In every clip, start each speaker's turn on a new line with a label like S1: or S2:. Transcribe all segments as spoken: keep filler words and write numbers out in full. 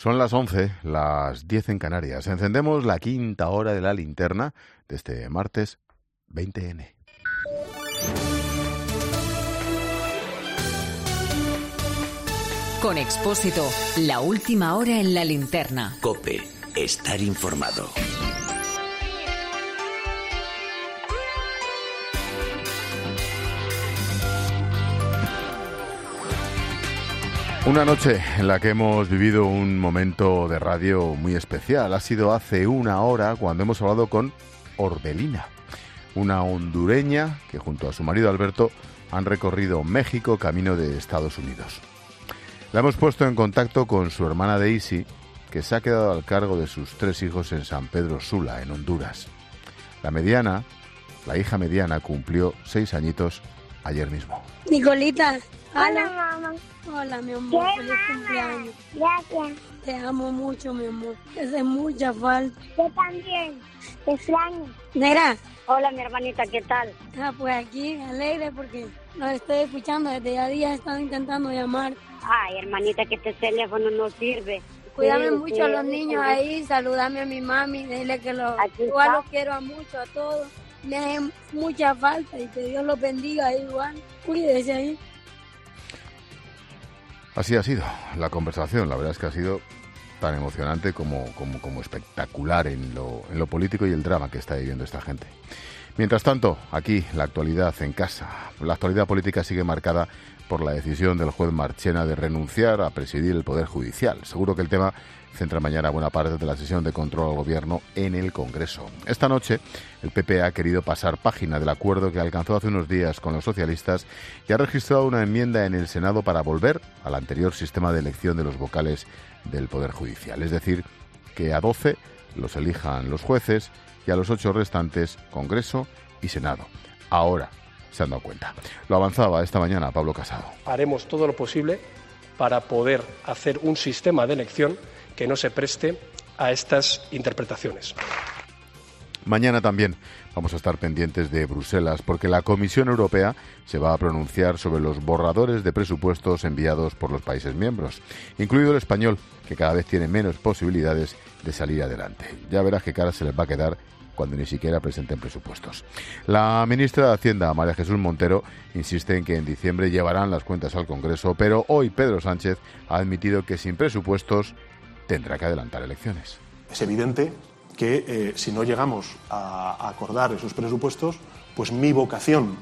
S1: Son las once, las diez en Canarias. Encendemos la quinta hora de la linterna de este martes veinte ene.
S2: Con Expósito, la última hora en la linterna.
S3: COPE, estar informado.
S1: Una noche en la que hemos vivido un momento de radio muy especial. Ha sido hace una hora cuando hemos hablado con Orbelina, una hondureña que junto a su marido Alberto han recorrido México camino de Estados Unidos. La hemos puesto en contacto con su hermana Daisy, que se ha quedado al cargo de sus tres hijos en San Pedro Sula, en Honduras. La mediana, la hija mediana, cumplió seis añitos ayer mismo.
S4: Nicolita,
S5: hola mamá.
S4: Hola, mi amor,
S5: ¿Qué,
S4: feliz
S5: mamá?
S4: cumpleaños.
S5: Gracias.
S4: Te amo mucho, mi amor. Te hace mucha falta.
S5: Yo también. Te extraño.
S4: Nera.
S5: Hola, mi hermanita, ¿qué tal?
S4: Ah, pues aquí, alegre porque los estoy escuchando. Desde ya días he estado intentando llamar.
S5: Ay, hermanita, que este teléfono no sirve.
S4: Cuídame
S5: Sí,
S4: mucho
S5: sí,
S4: a los
S5: sí,
S4: niños
S5: sí.
S4: ahí, saludame a mi mami, dile que los,
S5: Aquí
S4: igual
S5: está.
S4: los quiero a mucho a todos. Me hacen mucha falta y que Dios los bendiga igual. Cuídese ahí.
S1: Así ha sido la conversación. La verdad es que ha sido tan emocionante como, como, como espectacular en lo, en lo político y el drama que está viviendo esta gente. Mientras tanto, aquí, la actualidad en casa. La actualidad política sigue marcada por la decisión del juez Marchena de renunciar a presidir el Poder Judicial. Seguro que el tema centra mañana buena parte de la sesión de control al Gobierno en el Congreso. Esta noche, el P P ha querido pasar página del acuerdo que alcanzó hace unos días con los socialistas y ha registrado una enmienda en el Senado para volver al anterior sistema de elección de los vocales del Poder Judicial. Es decir, que a doce los elijan los jueces y a los ocho restantes Congreso y Senado. Ahora se han dado cuenta. Lo avanzaba esta mañana Pablo Casado.
S6: Haremos todo lo posible para poder hacer un sistema de elección que no se preste a estas interpretaciones.
S1: Mañana también vamos a estar pendientes de Bruselas porque la Comisión Europea se va a pronunciar sobre los borradores de presupuestos enviados por los países miembros, incluido el español, que cada vez tiene menos posibilidades de salir adelante. Ya verás qué cara se les va a quedar cuando ni siquiera presenten presupuestos. La ministra de Hacienda, María Jesús Montero, insiste en que en diciembre llevarán las cuentas al Congreso, pero hoy Pedro Sánchez ha admitido que sin presupuestos tendrá que adelantar elecciones.
S7: Es evidente que eh, si no llegamos a, a acordar esos presupuestos, pues mi vocación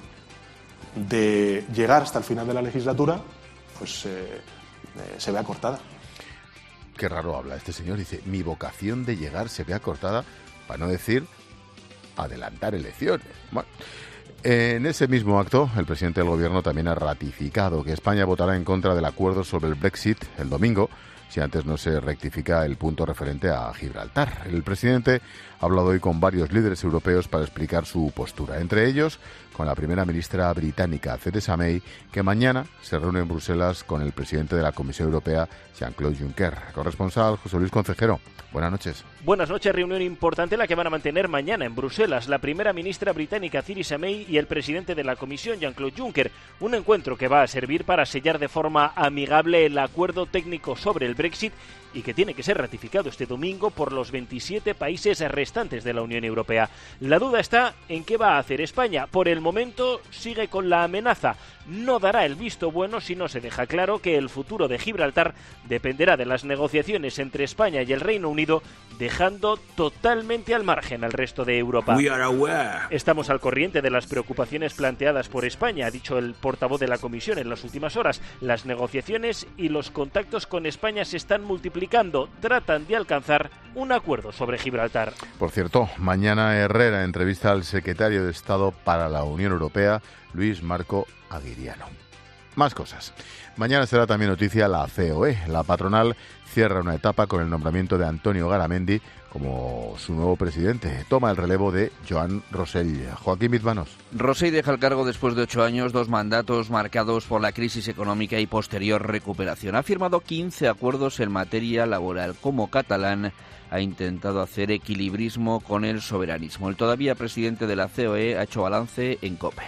S7: de llegar hasta el final de la legislatura pues eh, eh, se ve acortada.
S1: Qué raro habla este señor, dice, mi vocación de llegar se ve acortada, para no decir adelantar elecciones. Bueno, en ese mismo acto, el presidente del Gobierno también ha ratificado que España votará en contra del acuerdo sobre el Brexit el domingo, si antes no se rectifica el punto referente a Gibraltar. El presidente ha hablado hoy con varios líderes europeos para explicar su postura, entre ellos con la primera ministra británica, Theresa May, que mañana se reúne en Bruselas con el presidente de la Comisión Europea, Jean-Claude Juncker. Corresponsal José Luis Concejero, buenas noches.
S8: Buenas noches, reunión importante la que van a mantener mañana en Bruselas la primera ministra británica Theresa May y el presidente de la Comisión, Jean-Claude Juncker. Un encuentro que va a servir para sellar de forma amigable el acuerdo técnico sobre el Brexit y que tiene que ser ratificado este domingo por los veintisiete países restantes de la Unión Europea. La duda está en qué va a hacer España. Por el momento sigue con la amenaza. No dará el visto bueno si no se deja claro que el futuro de Gibraltar dependerá de las negociaciones entre España y el Reino Unido, dejando totalmente al margen al resto de Europa. Estamos al corriente de las preocupaciones planteadas por España, ha dicho el portavoz de la Comisión en las últimas horas. Las negociaciones y los contactos con España se están multiplicando. Tratan de alcanzar un acuerdo sobre Gibraltar.
S1: Por cierto, mañana Herrera entrevista al secretario de Estado para la Unión Europea, Luis Marco Aguiriano. Más cosas. Mañana será también noticia la C O E. La patronal cierra una etapa con el nombramiento de Antonio Garamendi como su nuevo presidente. Toma el relevo de Joan Rosell. Joaquín Bizmanos.
S9: Rosell deja el cargo después de ocho años, dos mandatos marcados por la crisis económica y posterior recuperación. Ha firmado quince acuerdos en materia laboral. Como catalán, ha intentado hacer equilibrismo con el soberanismo. El todavía presidente de la C O E ha hecho balance en COPE.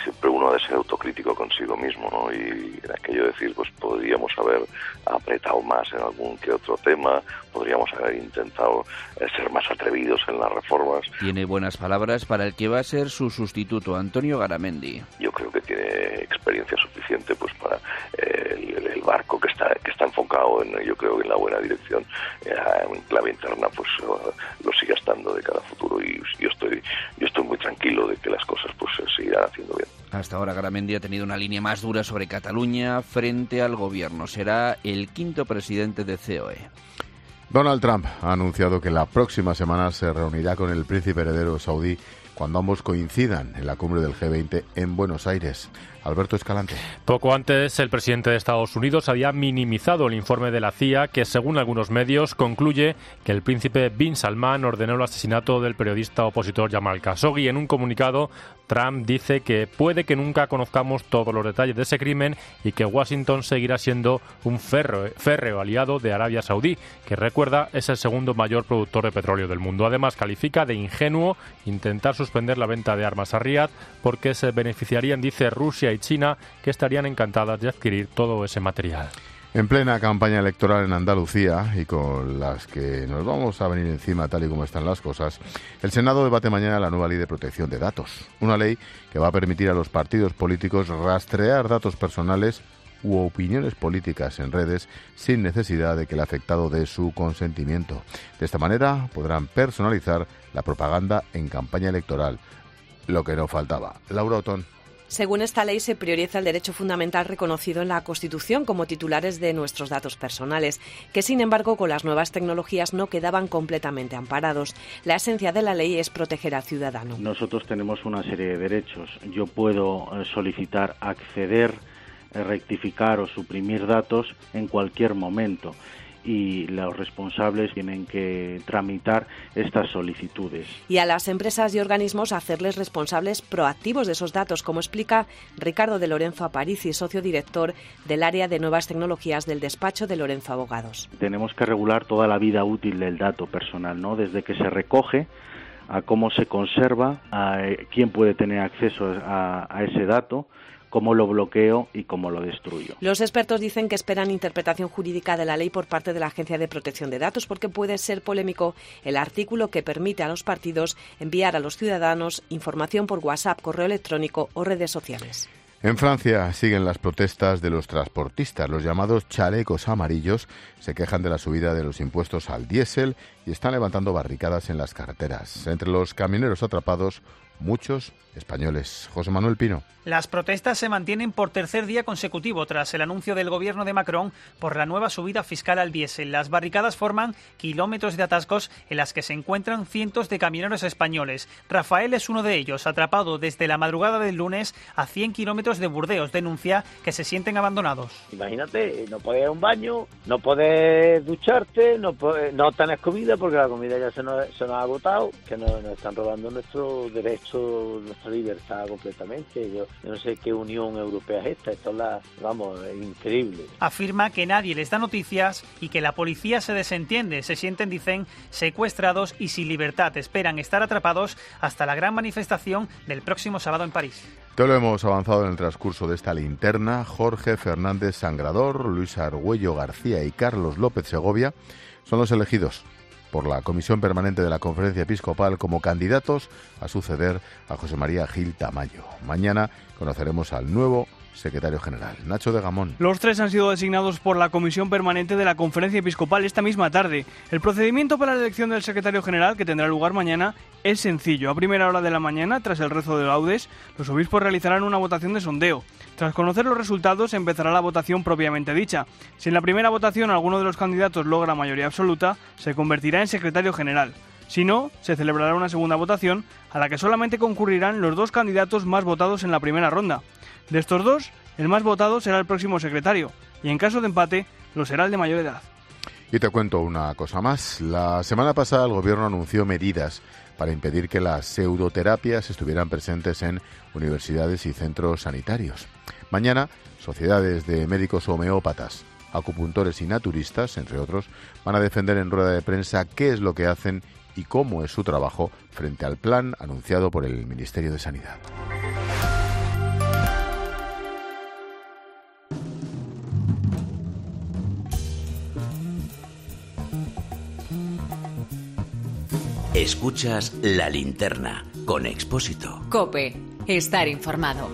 S10: siempre uno ha de ser autocrítico consigo mismo, ¿no? Y en aquello decir, pues podríamos haber apretado más en algún que otro tema, podríamos haber intentado eh, ser más atrevidos en las reformas.
S9: Tiene buenas palabras para el que va a ser su sustituto, Antonio Garamendi.
S10: Yo creo que tiene experiencia suficiente pues para eh, el, el barco que está que está enfocado en, yo creo, en la buena dirección, eh, en clave interna, pues uh, lo siga estando de cara a futuro, y yo estoy yo estoy muy tranquilo de que las cosas pues se seguirán haciendo bien.
S9: Hasta ahora Garamendi ha tenido una línea más dura sobre Cataluña frente al gobierno. Será el quinto presidente de C O E.
S1: Donald Trump ha anunciado que la próxima semana se reunirá con el príncipe heredero saudí cuando ambos coincidan en la cumbre del G veinte en Buenos Aires. Alberto Escalante.
S11: Poco antes, el presidente de Estados Unidos había minimizado el informe de la C I A que, según algunos medios, concluye que el príncipe bin Salman ordenó el asesinato del periodista opositor Jamal Khashoggi. En un comunicado, Trump dice que puede que nunca conozcamos todos los detalles de ese crimen y que Washington seguirá siendo un férreo, férreo aliado de Arabia Saudí, que, recuerda, es el segundo mayor productor de petróleo del mundo. Además, califica de ingenuo intentar suspender la venta de armas a Riad porque se beneficiarían, dice, Rusia y China, que estarían encantadas de adquirir todo ese material.
S1: En plena campaña electoral en Andalucía, y con las que nos vamos a venir encima tal y como están las cosas, el Senado debate mañana la nueva ley de protección de datos. Una ley que va a permitir a los partidos políticos rastrear datos personales u opiniones políticas en redes sin necesidad de que el afectado dé su consentimiento. De esta manera podrán personalizar la propaganda en campaña electoral. Lo que no faltaba. Laura Otón.
S12: Según esta ley, se prioriza el derecho fundamental reconocido en la Constitución como titulares de nuestros datos personales, que sin embargo con las nuevas tecnologías no quedaban completamente amparados. La esencia de la ley es proteger al ciudadano.
S13: Nosotros tenemos una serie de derechos. Yo puedo solicitar acceder, rectificar o suprimir datos en cualquier momento, y los responsables tienen que tramitar estas solicitudes.
S12: Y a las empresas y organismos hacerles responsables proactivos de esos datos, como explica Ricardo de Lorenzo Aparici, socio director del área de nuevas tecnologías del despacho de Lorenzo Abogados.
S13: Tenemos que regular toda la vida útil del dato personal, ¿no? Desde que se recoge a cómo se conserva, a quién puede tener acceso a, a ese dato, cómo lo bloqueo y cómo lo destruyo.
S12: Los expertos dicen que esperan interpretación jurídica de la ley por parte de la Agencia de Protección de Datos porque puede ser polémico el artículo que permite a los partidos enviar a los ciudadanos información por WhatsApp, correo electrónico o redes sociales.
S1: En Francia siguen las protestas de los transportistas. Los llamados chalecos amarillos se quejan de la subida de los impuestos al diésel y están levantando barricadas en las carreteras. Entre los camioneros atrapados, muchos españoles. José Manuel Pino.
S14: Las protestas se mantienen por tercer día consecutivo tras el anuncio del gobierno de Macron por la nueva subida fiscal al diésel. Las barricadas forman kilómetros de atascos en las que se encuentran cientos de camioneros españoles. Rafael es uno de ellos, atrapado desde la madrugada del lunes a cien kilómetros de Burdeos. Denuncia que se sienten abandonados.
S15: Imagínate, no podés ir a un baño, no podés ducharte, no, podés, no tenés comida porque la comida ya se nos, se nos ha agotado, que nos, nos están robando nuestro derecho, nuestra libertad completamente. Yo, yo no sé qué Unión Europea es esta, esto es la, vamos, es increíble.
S14: Afirma que nadie les da noticias y que la policía se desentiende. Se sienten, dicen, secuestrados y sin libertad. Esperan estar atrapados hasta la gran manifestación del próximo sábado en París.
S1: Todo lo hemos avanzado en el transcurso de esta linterna. Jorge Fernández Sangrador, Luis Argüello García y Carlos López Segovia son los elegidos por la Comisión Permanente de la Conferencia Episcopal como candidatos a suceder a José María Gil Tamayo. Mañana conoceremos al nuevo secretario general, Nacho de Gamón.
S16: Los tres han sido designados por la Comisión Permanente de la Conferencia Episcopal esta misma tarde. El procedimiento para la elección del secretario general, que tendrá lugar mañana, es sencillo. A primera hora de la mañana, tras el rezo de laudes, los obispos realizarán una votación de sondeo. Tras conocer los resultados, empezará la votación propiamente dicha. Si en la primera votación alguno de los candidatos logra mayoría absoluta, se convertirá en secretario general. Si no, se celebrará una segunda votación, a la que solamente concurrirán los dos candidatos más votados en la primera ronda. De estos dos, el más votado será el próximo secretario, y en caso de empate, lo será el de mayor edad.
S1: Y te cuento una cosa más. La semana pasada el Gobierno anunció medidas para impedir que las pseudoterapias estuvieran presentes en universidades y centros sanitarios. Mañana, sociedades de médicos homeópatas, acupuntores y naturistas, entre otros, van a defender en rueda de prensa qué es lo que hacen y cómo es su trabajo frente al plan anunciado por el Ministerio de Sanidad.
S3: Escuchas La Linterna con Expósito.
S2: COPE. Estar informado.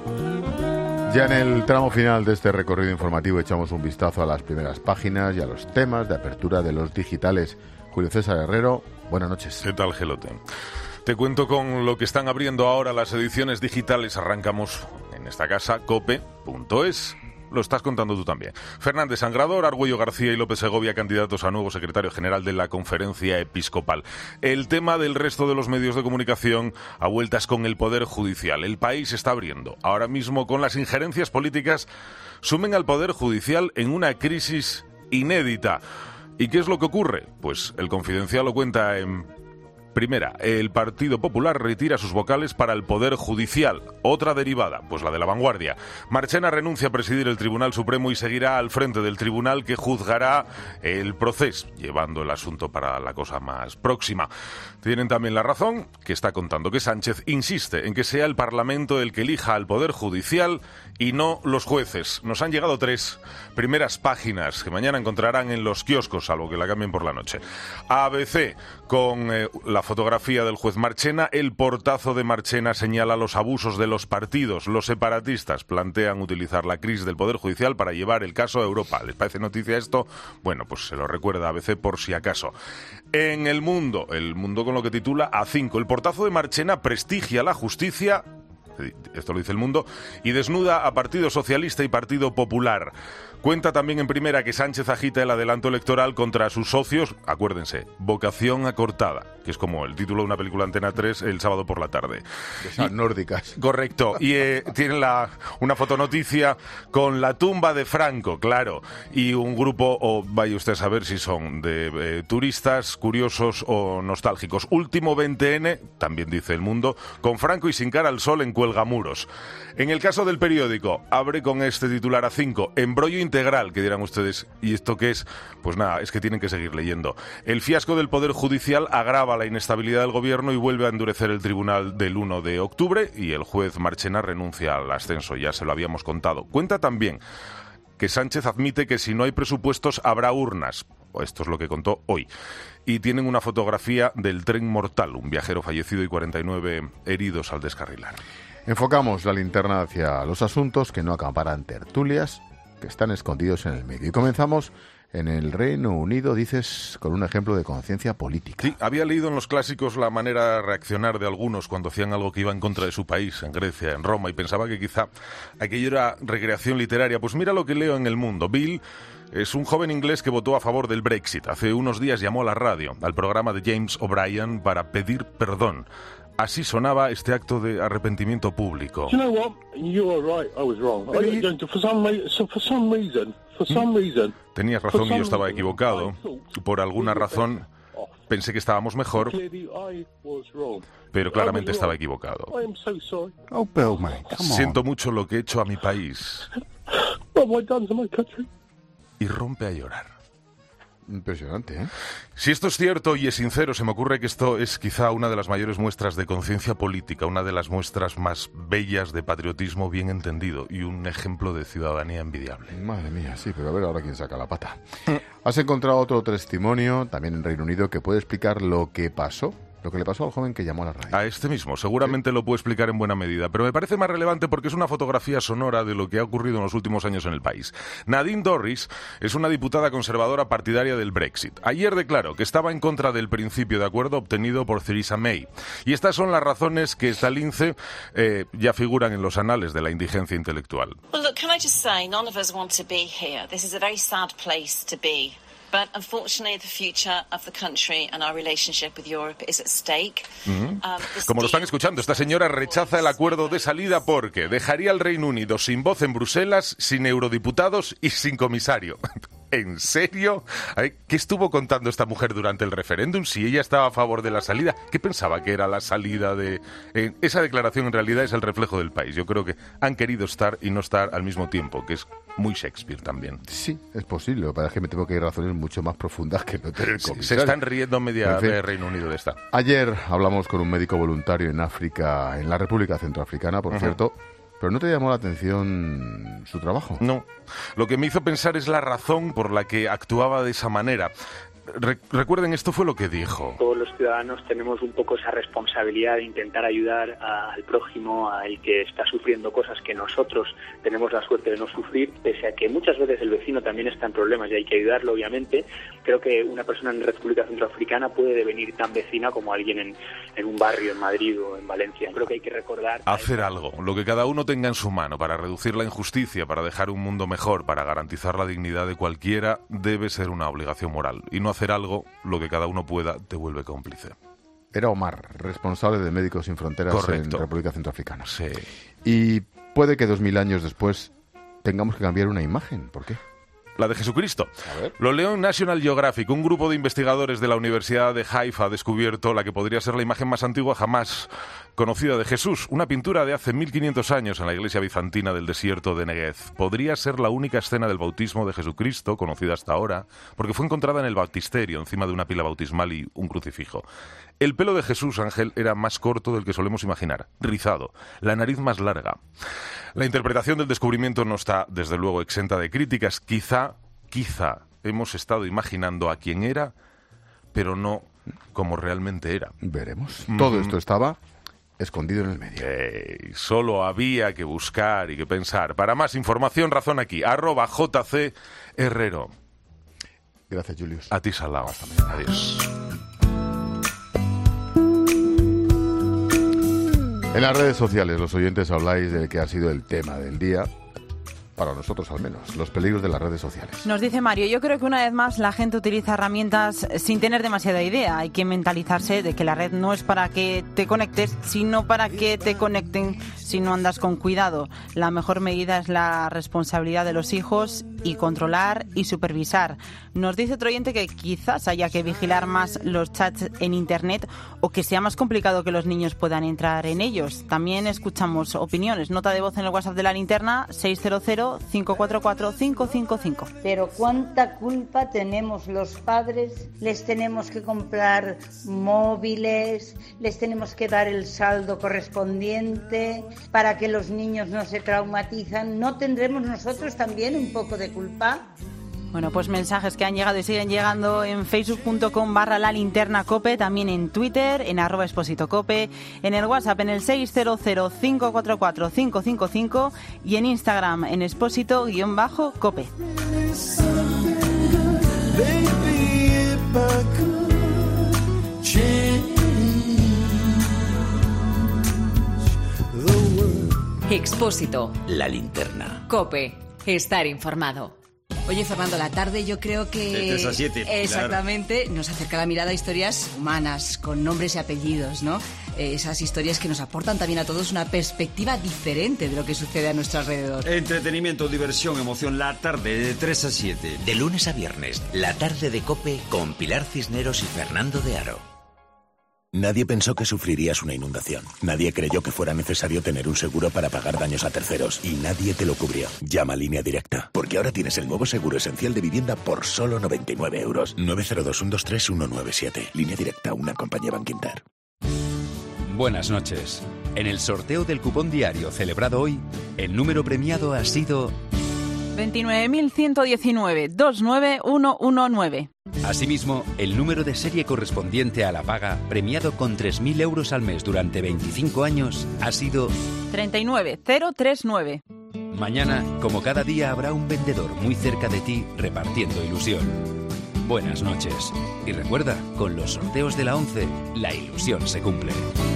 S1: Ya en el tramo final de este recorrido informativo echamos un vistazo a las primeras páginas y a los temas de apertura de los digitales. Julio César Herrero, buenas noches.
S17: ¿Qué tal, Gelote? Te cuento con lo que están abriendo ahora las ediciones digitales. Arrancamos en esta casa, cope punto es. Lo estás contando tú también. Fernández Sangrador, Argüello García y López Segovia, candidatos a nuevo secretario general de la Conferencia Episcopal. El tema del resto de los medios de comunicación a vueltas con el Poder Judicial. El país está abriendo. Ahora mismo, con las injerencias políticas, sumen al Poder Judicial en una crisis inédita. ¿Y qué es lo que ocurre? Pues el Confidencial lo cuenta en... Primera, el Partido Popular retira sus vocales para el Poder Judicial. Otra derivada, pues la de La Vanguardia. Marchena renuncia a presidir el Tribunal Supremo y seguirá al frente del tribunal que juzgará el proceso, llevando el asunto para la cosa más próxima. Tienen también La Razón, que está contando que Sánchez insiste en que sea el Parlamento el que elija al Poder Judicial y no los jueces. Nos han llegado tres primeras páginas que mañana encontrarán en los kioscos, salvo que la cambien por la noche. A B C, con eh, la fotografía del juez Marchena. El portazo de Marchena señala los abusos de los partidos. Los separatistas plantean utilizar la crisis del Poder Judicial para llevar el caso a Europa. ¿Les parece noticia esto? Bueno, pues se lo recuerda A B C por si acaso. En El Mundo, El Mundo con lo que titula A cinco. El portazo de Marchena prestigia la justicia, esto lo dice El Mundo, y desnuda a Partido Socialista y Partido Popular. Cuenta también en Primera que Sánchez agita el adelanto electoral contra sus socios, acuérdense, vocación acortada, que es como el título de una película Antena tres el sábado por la tarde.
S1: De esas nórdicas.
S17: Correcto, y eh, tienen la, una fotonoticia con la tumba de Franco, claro, y un grupo, o vaya usted a saber si son de eh, turistas, curiosos o nostálgicos. Último veinte ene, también dice El Mundo, con Franco y sin cara al sol en Cuelgamuros. En el caso del periódico, abre con este titular A cinco, embrollo integral, que dirán ustedes, ¿y esto qué es? Pues nada, es que tienen que seguir leyendo. El fiasco del Poder Judicial agrava la inestabilidad del gobierno y vuelve a endurecer el tribunal del uno de octubre, y el juez Marchena renuncia al ascenso, ya se lo habíamos contado. Cuenta también que Sánchez admite que si no hay presupuestos habrá urnas. Esto es lo que contó hoy. Y tienen una fotografía del tren mortal, un viajero fallecido y cuarenta y nueve heridos al descarrilar.
S1: Enfocamos la linterna hacia los asuntos que no acaparan tertulias, que están escondidos en el medio. Y comenzamos en el Reino Unido, dices, con un ejemplo de conciencia política.
S17: Sí, había leído en los clásicos la manera de reaccionar de algunos cuando hacían algo que iba en contra de su país, en Grecia, en Roma, y pensaba que quizá aquello era recreación literaria. Pues mira lo que leo en El Mundo. Bill es un joven inglés que votó a favor del Brexit. Hace unos días llamó a la radio, al programa de James O'Brien, para pedir perdón. Así sonaba este acto de arrepentimiento público.
S18: Do you know what? You are right. I was wrong. I don't, for some reason, for some reason, for some reason.
S17: Tenías razón y yo estaba equivocado. Por alguna razón pensé que estábamos mejor, pero claramente estaba equivocado.
S1: Oh, Bill, man, come on.
S17: Siento mucho lo que he hecho a mi país.
S18: What have I done to my country?
S17: Y rompe a llorar.
S1: Impresionante, ¿eh?
S17: Si esto es cierto y es sincero, se me ocurre que esto es quizá una de las mayores muestras de conciencia política, una de las muestras más bellas de patriotismo bien entendido y un ejemplo de ciudadanía envidiable.
S1: Madre mía, sí, pero a ver ahora quién saca la pata. Has encontrado otro testimonio, también en Reino Unido, que puede explicar lo que pasó. Lo que le pasó al joven que llamó a la radio.
S17: A este mismo, seguramente ¿sí? Lo puedo explicar en buena medida, pero me parece más relevante porque es una fotografía sonora de lo que ha ocurrido en los últimos años en el país. Nadine Dorries es una diputada conservadora partidaria del Brexit. Ayer declaró que estaba en contra del principio de acuerdo obtenido por Theresa May. Y estas son las razones que esta lince eh, ya figuran en los anales de la indigencia intelectual.
S19: Well, look, can I just say, none of us want to be here. This is a very sad place to be. But unfortunately, the future of the country and our relationship with Europe is at stake.
S17: Mm-hmm. um, Como lo están escuchando, esta señora rechaza el acuerdo de salida porque dejaría al Reino Unido sin voz en Bruselas, sin eurodiputados y sin comisario. ¿En serio? ¿Qué estuvo contando esta mujer durante el referéndum? Si ella estaba a favor de la salida, ¿qué pensaba que era la salida de...? Eh, esa declaración en realidad es el reflejo del país. Yo creo que han querido estar y no estar al mismo tiempo, que es muy Shakespeare también.
S1: Sí, es posible. Lo que pasa es que me tengo que ir a razones mucho más profundas que no tener comisario.
S17: Se están riendo media en fin, de Reino Unido de esta.
S1: Ayer hablamos con un médico voluntario en África, en la República Centroafricana, por uh-huh. cierto. ¿Pero no te llamó la atención su trabajo?
S17: No. Lo que me hizo pensar es la razón por la que actuaba de esa manera. Re- recuerden, esto fue lo que dijo.
S20: Todos los ciudadanos tenemos un poco esa responsabilidad de intentar ayudar a, al prójimo, al que está sufriendo cosas que nosotros tenemos la suerte de no sufrir, pese a que muchas veces el vecino también está en problemas y hay que ayudarlo, obviamente. Creo que una persona en República Centroafricana puede devenir tan vecina como alguien en, en un barrio en Madrid o en Valencia. Creo que hay que recordar...
S17: Hacer algo, lo que cada uno tenga en su mano para reducir la injusticia, para dejar un mundo mejor, para garantizar la dignidad de cualquiera, debe ser una obligación moral. Y no hacer algo, lo que cada uno pueda, te vuelve cómplice.
S1: Era Omar, responsable de Médicos Sin Fronteras
S17: Correcto.
S1: en República Centroafricana.
S17: Sí.
S1: Y puede que dos mil años después tengamos que cambiar una imagen. ¿Por qué?
S17: La de Jesucristo. Lo leo en National Geographic. Un grupo de investigadores de la Universidad de Haifa ha descubierto la que podría ser la imagen más antigua jamás conocida de Jesús. Una pintura de hace mil quinientos años en la iglesia bizantina del desierto de Negev. Podría ser la única escena del bautismo de Jesucristo conocida hasta ahora, porque fue encontrada en el baptisterio, encima de una pila bautismal y un crucifijo. El pelo de Jesús, Ángel, era más corto del que solemos imaginar, rizado, la nariz más larga. La interpretación del descubrimiento no está, desde luego, exenta de críticas. Quizá, quizá hemos estado imaginando a quién era, pero no como realmente era.
S1: Veremos. Mm. Todo esto estaba escondido en el medio.
S17: Eh, solo había que buscar y que pensar. Para más información, razón aquí, arroba J C Herrero.
S1: Gracias, Julius.
S17: A ti, Salao. Hasta mañana. Adiós.
S1: En las redes sociales, los oyentes habláis de que ha sido el tema del día, para nosotros al menos, los peligros de las redes sociales.
S21: Nos dice Mario, yo creo que una vez más la gente utiliza herramientas sin tener demasiada idea. Hay que mentalizarse de que la red no es para que te conectes, sino para que te conecten si no andas con cuidado. La mejor medida es la responsabilidad de los hijos y controlar y supervisar. Nos dice otro oyente que quizás haya que vigilar más los chats en Internet o que sea más complicado que los niños puedan entrar en ellos. También escuchamos opiniones. Nota de voz en el WhatsApp de la linterna seis cero cero, cinco cuatro cuatro, cinco cinco cinco.
S22: Pero cuánta culpa tenemos los padres. Les tenemos que comprar móviles, les tenemos que dar el saldo correspondiente para que los niños no se traumatizan. ¿No tendremos nosotros también un poco de culpa?
S21: Bueno, pues mensajes que han llegado y siguen llegando en facebook punto com barra la linterna cope, también en Twitter, en arroba expósito cope, en el WhatsApp en el seis cero cero, cinco cuatro cuatro, cinco cinco cinco y en Instagram en expósito guión bajo cope.
S2: Expósito.
S3: La linterna.
S2: Cope. Estar informado.
S23: Oye, Fernando, la tarde yo creo que...
S24: De tres a siete.
S23: Exactamente,
S24: Claro.
S23: nos acerca la mirada a historias humanas, con nombres y apellidos, ¿no? Eh, esas historias que nos aportan también a todos una perspectiva diferente de lo que sucede a nuestro alrededor.
S24: Entretenimiento, diversión, emoción, la tarde de tres a siete.
S3: De lunes a viernes, la tarde de COPE con Pilar Cisneros y Fernando de Aro.
S25: Nadie pensó que sufrirías una inundación. Nadie creyó que fuera necesario tener un seguro para pagar daños a terceros. Y nadie te lo cubrió. Llama a Línea Directa. Porque ahora tienes el nuevo seguro esencial de vivienda por solo noventa y nueve euros. nueve cero dos, uno dos tres, uno nueve siete. Línea Directa, una compañía Bankinter.
S26: Buenas noches. En el sorteo del cupón diario celebrado hoy, el número premiado ha sido
S21: veintinueve mil ciento diecinueve, dos nueve uno uno nueve.
S26: Asimismo, el número de serie correspondiente a la paga, premiado con tres mil euros al mes durante veinticinco años, ha sido
S21: treinta y nueve mil treinta y nueve.
S26: Mañana, como cada día, habrá un vendedor muy cerca de ti repartiendo ilusión. Buenas noches. Y recuerda, con los sorteos de la once, la ilusión se cumple.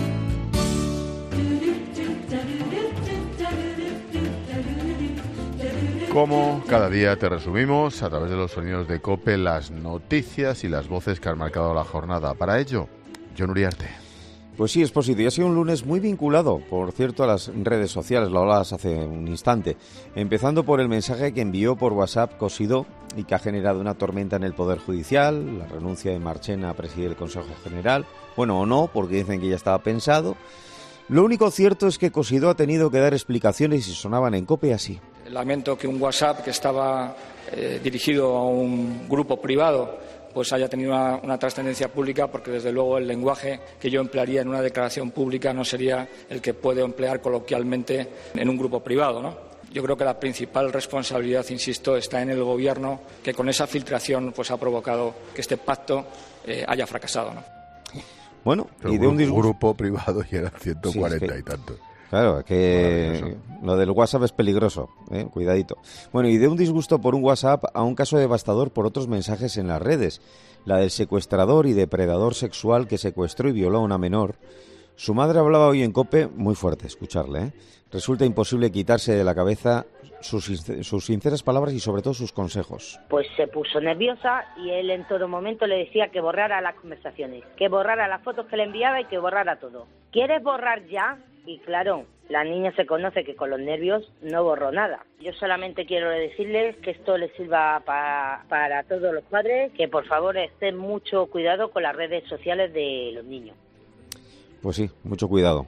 S1: Como cada día te resumimos a través de los sonidos de COPE las noticias y las voces que han marcado la jornada. Para ello, Jon Uriarte.
S27: Pues sí, Expósito, y ha sido un lunes muy vinculado, por cierto, a las redes sociales, lo hablabas hace un instante, empezando por el mensaje que envió por WhatsApp Cosidó y que ha generado una tormenta en el Poder Judicial, la renuncia de Marchena a presidir el Consejo General, bueno, o no, porque dicen que ya estaba pensado. Lo único cierto es que Cosidó ha tenido que dar explicaciones y sonaban en COPE así.
S28: Lamento que un WhatsApp que estaba eh, dirigido a un grupo privado pues haya tenido una, una trascendencia pública, porque desde luego el lenguaje que yo emplearía en una declaración pública no sería el que puedo emplear coloquialmente en un grupo privado, ¿no? Yo creo que la principal responsabilidad, insisto, está en el Gobierno, que con esa filtración pues ha provocado que este pacto eh, haya fracasado, ¿no?
S27: Bueno,
S1: Pero
S27: y de un
S1: grupo, grupo privado y eran ciento cuarenta sí, es que, y tantos.
S27: Claro, que lo del WhatsApp es peligroso, ¿eh? Cuidadito. Bueno, y de un disgusto por un WhatsApp a un caso devastador por otros mensajes en las redes. La del secuestrador y depredador sexual que secuestró y violó a una menor. Su madre hablaba hoy en COPE, muy fuerte escucharle, ¿eh? Resulta imposible quitarse de la cabeza sus, sus sinceras palabras y sobre todo sus consejos.
S4: Pues se puso nerviosa y él en todo momento le decía que borrara las conversaciones, que borrara las fotos que le enviaba y que borrara todo. ¿Quieres borrar ya? Y claro, la niña se conoce que con los nervios no borró nada. Yo solamente quiero decirles que esto les sirva pa, para todos los padres, que por favor estén mucho cuidado con las redes sociales de los niños.
S27: Pues sí, mucho cuidado.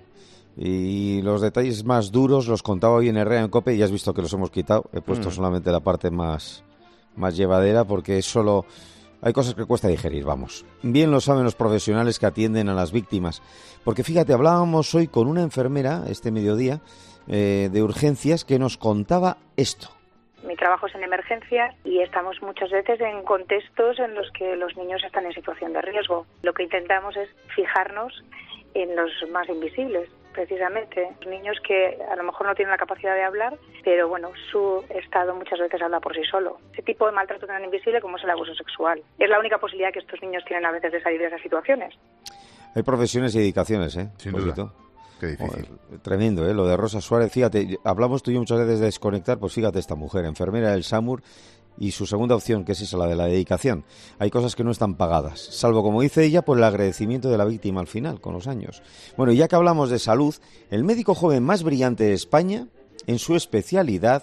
S27: Y los detalles más duros los contaba hoy en Herrera en COPE y ya has visto que los hemos quitado. He puesto mm. solamente la parte más, más llevadera porque es solo... Hay cosas que cuesta digerir, vamos. Bien lo saben los profesionales que atienden a las víctimas. Porque fíjate, hablábamos hoy con una enfermera, este mediodía, eh, de urgencias, que nos contaba esto.
S5: Mi trabajo es en emergencias y estamos muchas veces en contextos en los que los niños están en situación de riesgo. Lo que intentamos es fijarnos en los más invisibles, precisamente. Niños que a lo mejor no tienen la capacidad de hablar, pero bueno, su estado muchas veces habla por sí solo. Ese tipo de maltrato tan invisible como es el abuso sexual. Es la única posibilidad que estos niños tienen a veces de salir de esas situaciones. Hay
S27: profesiones y dedicaciones, ¿eh?
S1: Sin duda. Qué difícil.
S27: Oh, tremendo, ¿eh? Lo de Rosa Suárez, fíjate, hablamos tú y yo muchas veces de desconectar, pues fíjate esta mujer, enfermera del SAMUR, y su segunda opción, que es esa, la de la dedicación. Hay cosas que no están pagadas, salvo, como dice ella, por el agradecimiento de la víctima al final, con los años. Bueno, y ya que hablamos de salud, el médico joven más brillante de España, en su especialidad,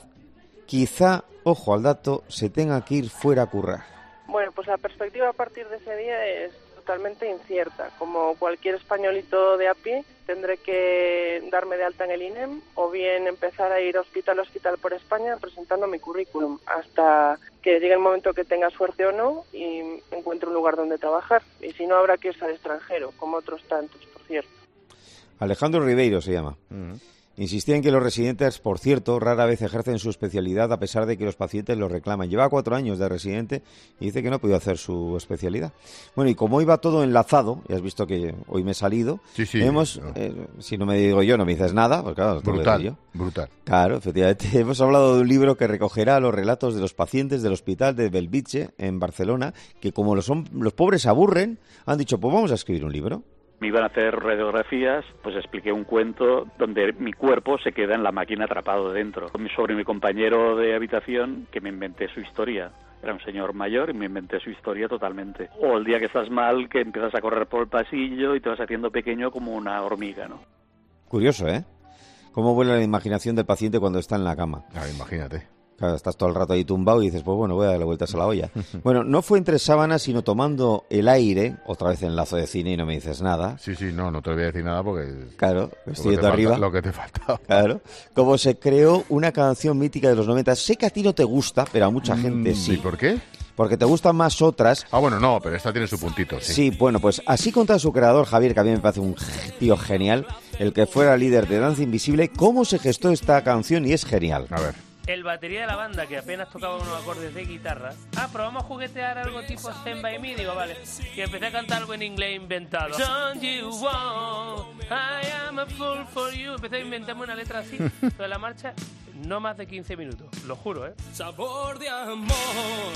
S27: quizá, ojo al dato, se tenga que ir fuera a currar.
S6: Bueno, pues la perspectiva a partir de ese día es totalmente incierta. Como cualquier españolito de a pie, tendré que darme de alta en el I N E M o bien empezar a ir hospital a hospital por España presentando mi currículum hasta que llegue el momento que tenga suerte o no y encuentre un lugar donde trabajar. Y si no, habrá que irse al extranjero, como otros tantos, por cierto.
S27: Alejandro Ribeiro se llama. Uh-huh. Insistía en que los residentes, por cierto, rara vez ejercen su especialidad a pesar de que los pacientes lo reclaman. Lleva cuatro años de residente y dice que no ha podido hacer su especialidad. Bueno, y como iba todo enlazado, y has visto que hoy me he salido,
S1: sí, sí,
S27: hemos,
S1: no.
S27: eh, si no me digo yo, no me dices nada, pues claro,
S1: brutal,
S27: yo.
S1: brutal.
S27: Claro, efectivamente, hemos hablado de un libro que recogerá los relatos de los pacientes del hospital de Belvitge, en Barcelona, que como los, son, los pobres se aburren, han dicho, pues vamos a escribir un libro.
S7: Me iban a hacer radiografías, pues expliqué un cuento donde mi cuerpo se queda en la máquina atrapado dentro. Sobre mi compañero de habitación, que me inventé su historia. Era un señor mayor y me inventé su historia totalmente. O el día que estás mal, que empiezas a correr por el pasillo y te vas haciendo pequeño como una hormiga, ¿no?
S27: Curioso, ¿eh? Cómo vuela la imaginación del paciente cuando está en la cama.
S1: Ah, imagínate.
S27: Claro, estás todo el rato ahí tumbado y dices, pues bueno, voy a darle vueltas a la olla. Bueno, no fue entre sábanas, sino tomando el aire, otra vez en lazo de cine y no me dices nada.
S1: Sí, sí, no, no te voy a decir nada porque...
S27: Claro, estoy de arriba.
S1: Lo que te falta.
S27: Claro, como se creó una canción mítica de los noventa. Sé que a ti no te gusta, pero a mucha gente
S1: mm,
S27: sí.
S1: ¿Y por qué?
S27: Porque te gustan más otras.
S1: Ah, bueno, no, pero esta tiene su puntito, sí.
S27: Sí, bueno, pues así contaba su creador, Javier, que a mí me parece un tío genial, el que fuera líder de Danza Invisible, cómo se gestó esta canción y es genial.
S1: A ver.
S8: El batería de la banda, que apenas tocaba unos acordes de guitarra. Ah, pero vamos a juguetear algo tipo Stand By Me, digo, vale. Y empecé a cantar algo en inglés inventado. Don't you want, I am a fool for you. Empecé a inventarme una letra así. Toda la marcha, no más de quince minutos, lo juro, ¿eh?
S9: Sabor de amor,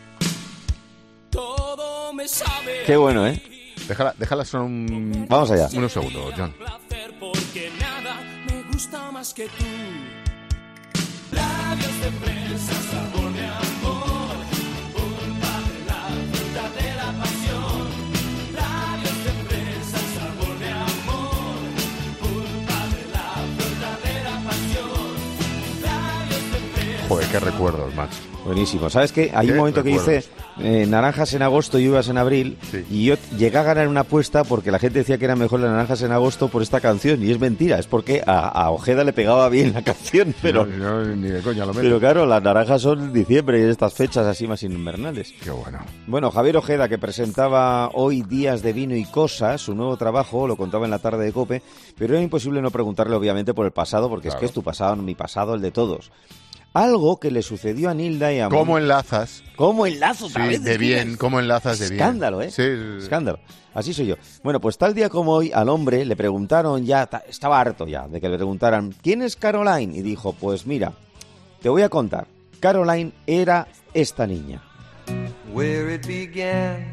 S9: todo me sabe.
S27: Qué bueno, ¿eh?
S1: Déjala, déjala son un...
S27: Vamos allá.
S1: Unos segundos, John.
S9: Porque nada me gusta más que tú. Labios de fresa, sabor de amor, pulpa de la fruta de la pasión. Labios de fresa, sabor de amor, pulpa de la fruta de la pasión. Labios de fresa.
S1: Joder, qué recuerdos, macho.
S27: Buenísimo. ¿Sabes qué? Hay
S1: ¿Qué
S27: un momento
S1: recuerdos?
S27: que dice eh, naranjas en agosto y uvas en abril,
S1: Sí.
S27: y yo llegué a ganar una apuesta porque la gente decía que eran mejor las naranjas en agosto por esta canción, y es mentira, es porque a, a Ojeda le pegaba bien la canción, pero...
S1: No, no, ni de coña lo meto.
S27: Pero claro, las naranjas son en diciembre y estas fechas así más invernales.
S1: Qué bueno.
S27: Bueno, Javier Ojeda, que presentaba hoy Días de Vino y Cosas, su nuevo trabajo, lo contaba en la tarde de COPE, pero era imposible no preguntarle obviamente por el pasado, porque
S1: Claro.
S27: es que es tu pasado, mi pasado, el de todos. Algo que le sucedió a Neil Diamond.
S1: ¿Cómo enlazas?
S27: ¿Cómo enlazo
S1: Sí,
S27: otra vez?
S1: de bien. ¿Cómo enlazas de bien?
S27: Escándalo, ¿eh?
S1: Sí, sí, sí.
S27: Escándalo. Así soy yo. Bueno, pues tal día como hoy al hombre le preguntaron ya, ta- estaba harto ya de que le preguntaran, ¿quién es Caroline? Y dijo, pues mira, te voy a contar. Caroline era esta niña.
S9: Where it began,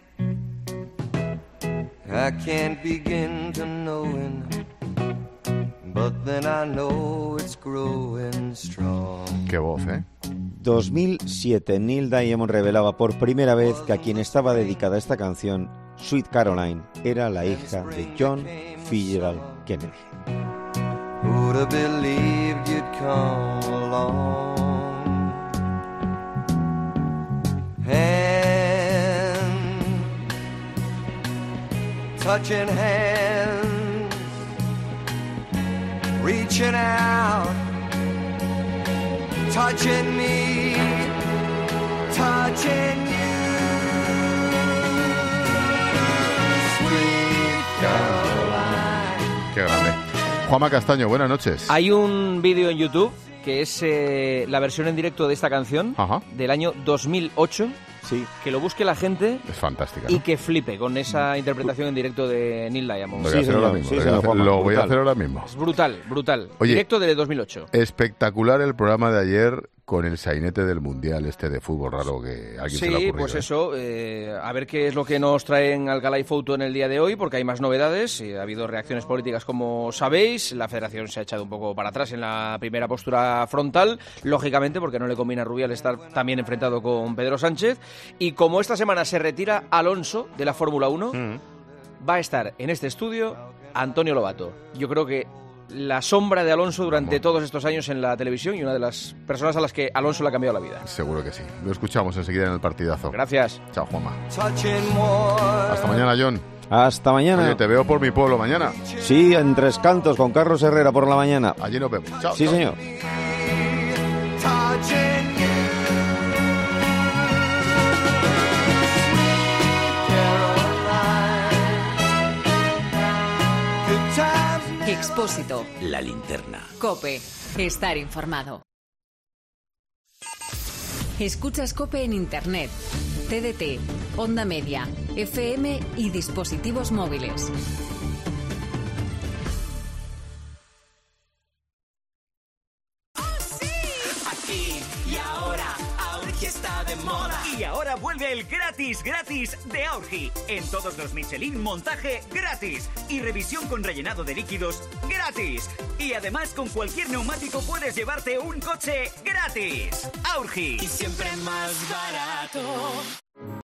S9: I can't begin to knowing, but then I know it's growing strong.
S1: Qué voz, ¿eh?
S27: dos mil siete, Neil Diamond revelaba por primera vez que a quien estaba dedicada esta canción, Sweet Caroline, era la hija de John Fitzgerald Kennedy.
S9: Who'd have believed you'd come along? Hand, touching hands, reaching out, touching me, touching you. Sweet Caroline.
S1: Qué grande. Juanma Castaño, buenas noches.
S10: Hay un vídeo en YouTube que es eh, la versión en directo de esta canción del año dos mil ocho.
S27: Sí.
S10: Que lo busque la gente
S1: Es fantástica.
S10: y
S1: ¿no?
S10: que flipe con esa interpretación en directo de Neil Diamond.
S1: Lo voy a hacer ahora mismo. lo voy a hacer- lo voy a hacer ahora mismo.
S10: Es brutal, brutal.
S1: Oye,
S10: Directo de dos mil ocho.
S1: Espectacular el programa de ayer con el sainete del Mundial este de fútbol raro que a alguien se le ha
S10: Sí,
S1: ocurrido.
S10: pues
S1: ¿eh?
S10: eso, eh, a ver qué es lo que nos traen Alcalá y Fouto en el día de hoy, porque hay más novedades, y ha habido reacciones políticas como sabéis, la federación se ha echado un poco para atrás en la primera postura frontal, lógicamente porque no le conviene a Rubial estar también enfrentado con Pedro Sánchez, y como esta semana se retira Alonso de la Fórmula uno, va a estar en este estudio Antonio Lobato. Yo creo que la sombra de Alonso durante todos estos años en la televisión y una de las personas a las que Alonso le ha cambiado la vida.
S1: Seguro que sí. Lo escuchamos enseguida en el partidazo.
S10: Gracias.
S1: Chao, Juanma.
S9: Touching one.
S1: Hasta mañana, John.
S27: Hasta mañana.
S1: Oye, te veo por mi pueblo mañana.
S27: Sí, en Tres Cantos con Carlos Herrera por la mañana.
S1: Allí nos vemos. Chao.
S27: Sí,
S1: chao.
S27: señor.
S9: Touching you.
S2: Expósito.
S3: La linterna.
S2: COPE. Estar informado. Escuchas COPE en Internet, T D T, Onda Media, F M y dispositivos móviles.
S11: Aquí y ahora, Aurgi está de moda. Y ahora vuelve el gratis, gratis de Aurgi. En todos los Michelin, montaje gratis. Y revisión con rellenado de líquidos gratis. Y además, con cualquier neumático puedes llevarte un coche gratis. Aurgi.
S9: Y siempre más barato.